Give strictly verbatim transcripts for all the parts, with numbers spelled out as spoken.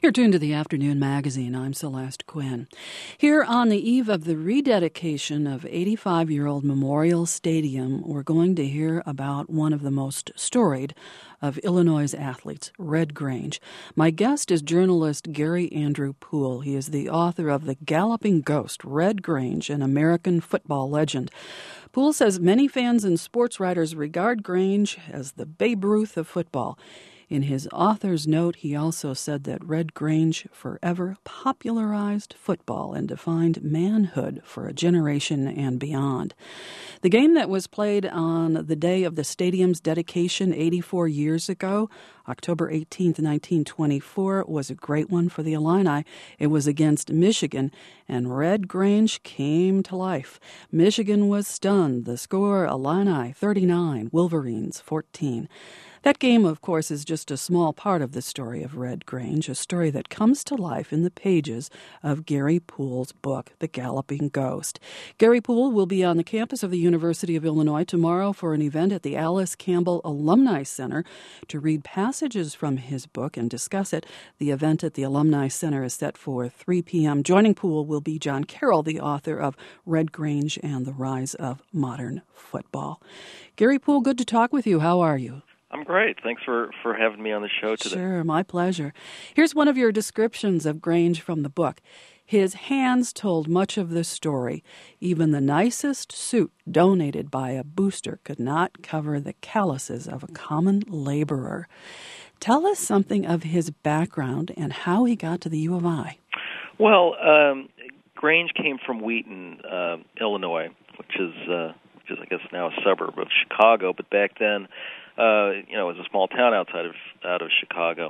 You're tuned to the Afternoon Magazine. I'm Celeste Quinn. Here on the eve of the rededication of eighty-five-year-old Memorial Stadium, we're going to hear about one of the most storied of Illinois' athletes, Red Grange. My guest is journalist Gary Andrew Poole. He is the author of The Galloping Ghost, Red Grange, an American football legend. Poole says many fans and sports writers regard Grange as the Babe Ruth of football. In his author's note, he also said that Red Grange forever popularized football and defined manhood for a generation and beyond. The game that was played on the day of the stadium's dedication eighty-four years ago, October eighteenth, nineteen twenty-four, was a great one for the Illini. It was against Michigan, and Red Grange came to life. Michigan was stunned. The score, Illini thirty-nine, Wolverines fourteen. That game, of course, is just a small part of the story of Red Grange, a story that comes to life in the pages of Gary Poole's book, The Galloping Ghost. Gary Poole will be on the campus of the University of Illinois tomorrow for an event at the Alice Campbell Alumni Center to read passages from his book and discuss it. The event at the Alumni Center is set for three p.m. Joining Poole will be John Carroll, the author of Red Grange and the Rise of Modern Football. Gary Poole, good to talk with you. How are you? I'm great. Thanks for, for having me on the show today. Sure, my pleasure. Here's one of your descriptions of Grange from the book. His hands told much of the story. Even the nicest suit donated by a booster could not cover the calluses of a common laborer. Tell us something of his background and how he got to the U of I. Well, um, Grange came from Wheaton, uh, Illinois, which is, uh, which is, I guess, now a suburb of Chicago. But back then, Uh, you know, it was a small town outside of out of Chicago,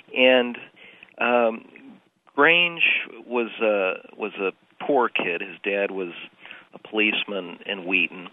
and um, Grange was uh, was a poor kid. His dad was a policeman in Wheaton,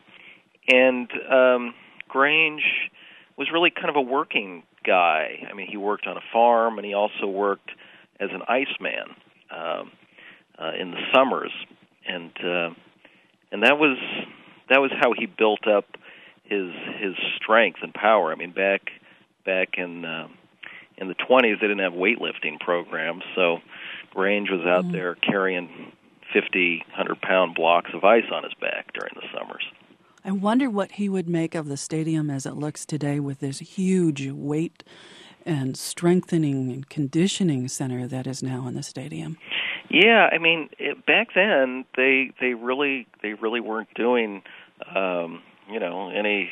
and um, Grange was really kind of a working guy. I mean, he worked on a farm, and he also worked as an iceman um, uh, in the summers, and uh, and that was that was how he built up his his strength and power. I mean, back back in uh, in the twenties, they didn't have weightlifting programs, so Grange was out mm. there carrying fifty, one hundred pound blocks of ice on his back during the summers. I wonder what he would make of the stadium as it looks today with this huge weight and strengthening and conditioning center that is now in the stadium. Yeah, I mean, it, back then they they really they really weren't doing Um, you know, any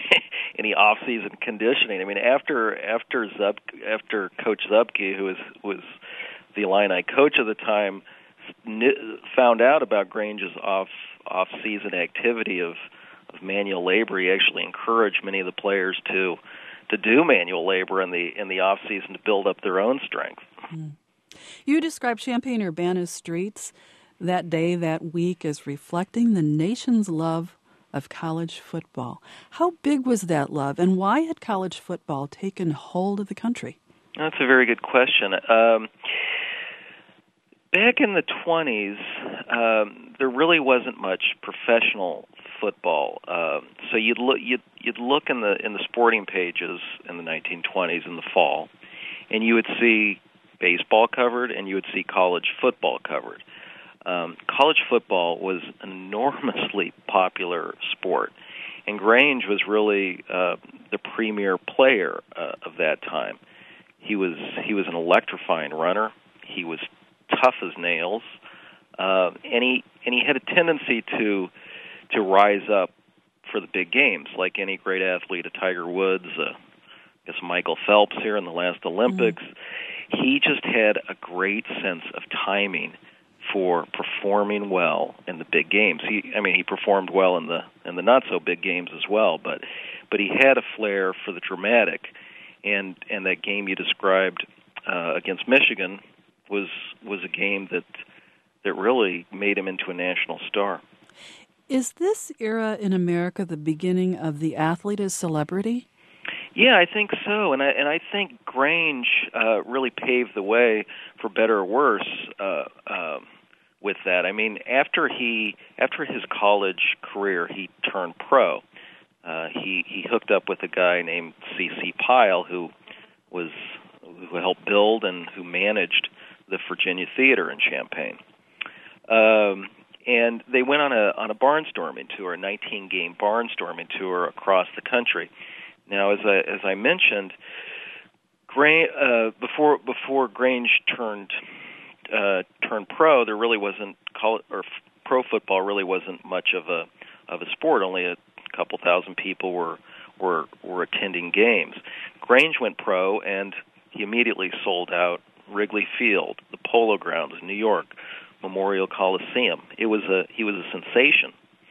any off-season conditioning. I mean, after after Zub, after Coach Zupke, who was was the Illini coach at the time, found out about Grange's off off-season activity of, of manual labor, he actually encouraged many of the players to to do manual labor in the in the off-season to build up their own strength. Mm. You described Champaign-Urbana's streets that day, that week, as reflecting the nation's love of college football. How big was that love, and why had college football taken hold of the country? That's a very good question. Um, back in the twenties, um, there really wasn't much professional football. Uh, so you'd look, you'd, you'd look in the in the sporting pages in the nineteen twenties in the fall, and you would see baseball covered, and you would see college football covered. Um, college football was an enormously popular sport, and Grange was really uh, the premier player uh, of that time. He was he was an electrifying runner. He was tough as nails, uh, and he and he had a tendency to to rise up for the big games, like any great athlete, a Tiger Woods, uh, I guess Michael Phelps here in the last Olympics. Mm-hmm. He just had a great sense of timing for performing well in the big games. He, I mean, he performed well in the in the not so big games as well, but but he had a flair for the dramatic, and and that game you described uh, against Michigan was was a game that that really made him into a national star. Is this era in America the beginning of the athlete as celebrity? Yeah, I think so, and I and I think Grange uh, really paved the way, for better or worse, uh, uh, with that. I mean, after he after his college career, he turned pro. Uh, he he hooked up with a guy named C C Pyle, who was who helped build and who managed the Virginia Theater in Champaign. Um, and they went on a on a barnstorming tour, a nineteen-game barnstorming tour across the country. Now, as I as I mentioned, Gra- uh, before before Grange turned uh, turned pro, there really wasn't college, or f- pro football really wasn't much of a of a sport. Only a couple thousand people were were were attending games. Grange went pro, and he immediately sold out Wrigley Field, the Polo Grounds in New York, Memorial Coliseum. It was a he was a sensation.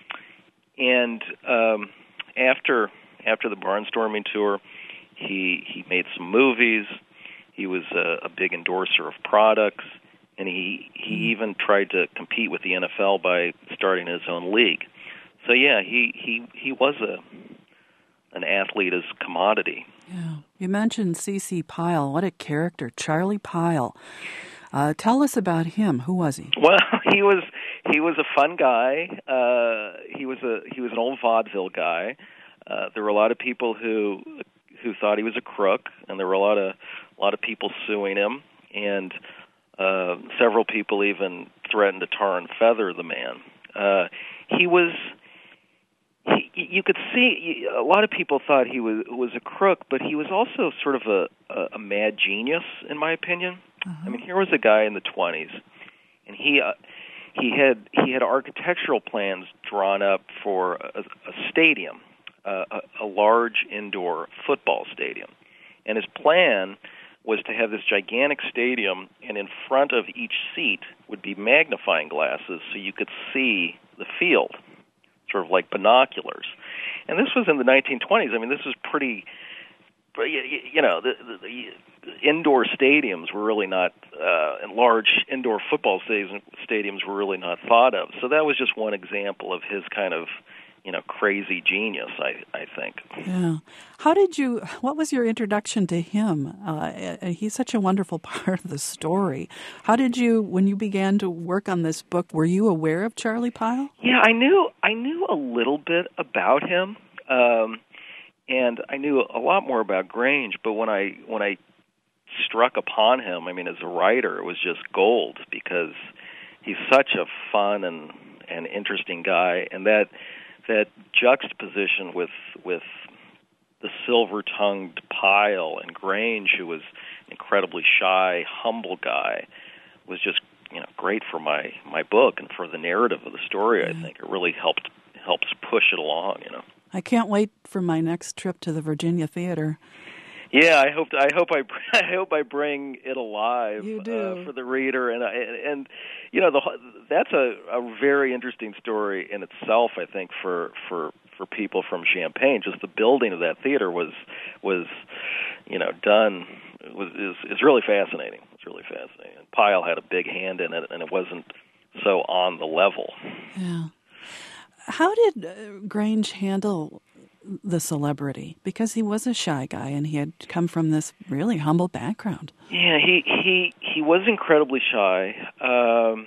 And um, after after the barnstorming tour, he he made some movies. He was a, a big endorser of products, and he he even tried to compete with the N F L by starting his own league. So yeah, he he, he was a an athlete as commodity. Yeah. You mentioned C C Pyle. What a character, Charlie Pyle. Uh, tell us about him. Who was he? Well, he was he was a fun guy. Uh, he was a he was an old vaudeville guy. Uh, there were a lot of people who who thought he was a crook, and there were a lot of a lot of people suing him, and uh, several people even threatened to tar and feather the man. Uh, he was. He, you could see a lot of people thought he was was a crook, but he was also sort of a, a, a mad genius, in my opinion. Uh-huh. I mean, here was a guy in the twenties, and he uh, he had he had architectural plans drawn up for a, a stadium, uh, a, a large indoor football stadium, and his plan was to have this gigantic stadium, and in front of each seat would be magnifying glasses so you could see the field, sort of like binoculars. And this was in the nineteen twenties. I mean, this was pretty, you know, the, the, the indoor stadiums were really not, uh, and large indoor football stadiums were really not thought of. So that was just one example of his kind of, you know, crazy genius, I, I think. Yeah. How did you, what was your introduction to him? Uh, he's such a wonderful part of the story. How did you, when you began to work on this book, were you aware of Charlie Pyle? Yeah, I knew, I knew a little bit about him, um, and I knew a lot more about Grange, but when I, when I struck upon him, I mean, as a writer, it was just gold, because he's such a fun and, and interesting guy, and that, that juxtaposition with with the silver-tongued Pyle and Grange, who was an incredibly shy, humble guy, was just, you know, great for my, my book and for the narrative of the story. I think it really helped helps push it along. You know, I can't wait for my next trip to the Virginia Theater. Yeah, I hope I hope I I hope I bring it alive you do. Uh, for the reader, and and, and you know the that's a, a very interesting story in itself. I think for for for people from Champaign, just the building of that theater was was you know done was is is really fascinating. It's really fascinating. And Pyle had a big hand in it, and it wasn't so on the level. Yeah. How did uh, Grange handle the celebrity? Because he was a shy guy and he had come from this really humble background. Yeah, he he, he was incredibly shy, um,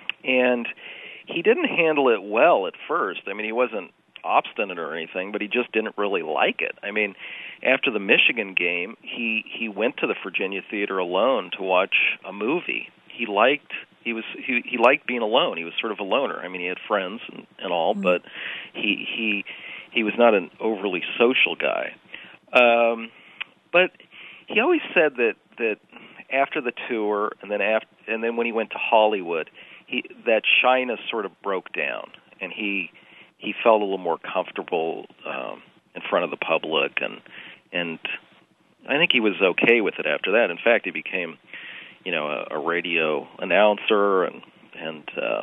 and he didn't handle it well at first. I mean, he wasn't obstinate or anything, but he just didn't really like it. I mean, after the Michigan game, he, he went to the Virginia Theater alone to watch a movie. He liked he was he, he liked being alone. He was sort of a loner. I mean, he had friends and, and all, mm-hmm. but he he he was not an overly social guy. Um, but he always said that that after the tour and then after and then when he went to Hollywood, he that shyness sort of broke down, and he he felt a little more comfortable um, in front of the public, and and I think he was okay with it after that. In fact, he became, you know, a, a radio announcer, and and uh,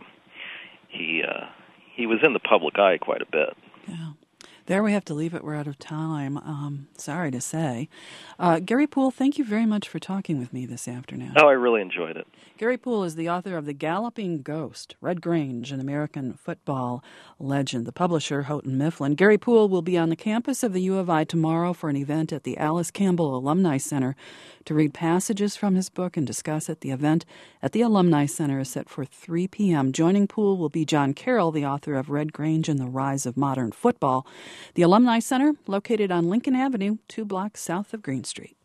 he uh, he was in the public eye quite a bit. Yeah. There we have to leave it. We're out of time. Um, sorry to say. Uh, Gary Poole, thank you very much for talking with me this afternoon. Oh, I really enjoyed it. Gary Poole is the author of The Galloping Ghost, Red Grange, an American football legend. The publisher, Houghton Mifflin. Gary Poole will be on the campus of the U of I tomorrow for an event at the Alice Campbell Alumni Center to read passages from his book and discuss it. The event at the Alumni Center is set for three p.m. Joining Poole will be John Carroll, the author of Red Grange and the Rise of Modern Football. The Alumni Center, located on Lincoln Avenue, two blocks south of Green Street.